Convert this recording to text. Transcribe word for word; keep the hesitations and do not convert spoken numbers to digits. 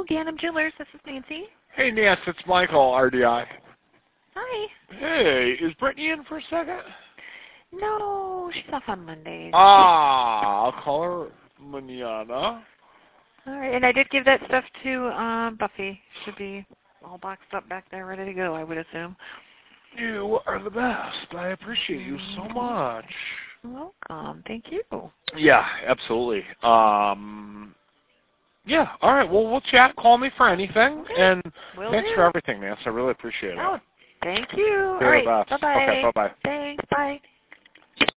Ganem Jewelers. This is Nancy. Hey, Nancy, it's Michael, R D I. Hi. Hey, is Brittany in for a second? No, she's off on Mondays. Ah, I'll call her mañana. All right, and I did give that stuff to uh, Buffy. Should be all boxed up back there, ready to go, I would assume. You are the best. I appreciate you so much. You're welcome. Thank you. Yeah, absolutely. Um, yeah, all right. Well, we'll chat. Call me for anything. Okay. And Will thanks do. for everything, Nancy. I really appreciate it. Oh, thank you. You're all right, the best. bye-bye. Okay, bye-bye. Thanks, bye.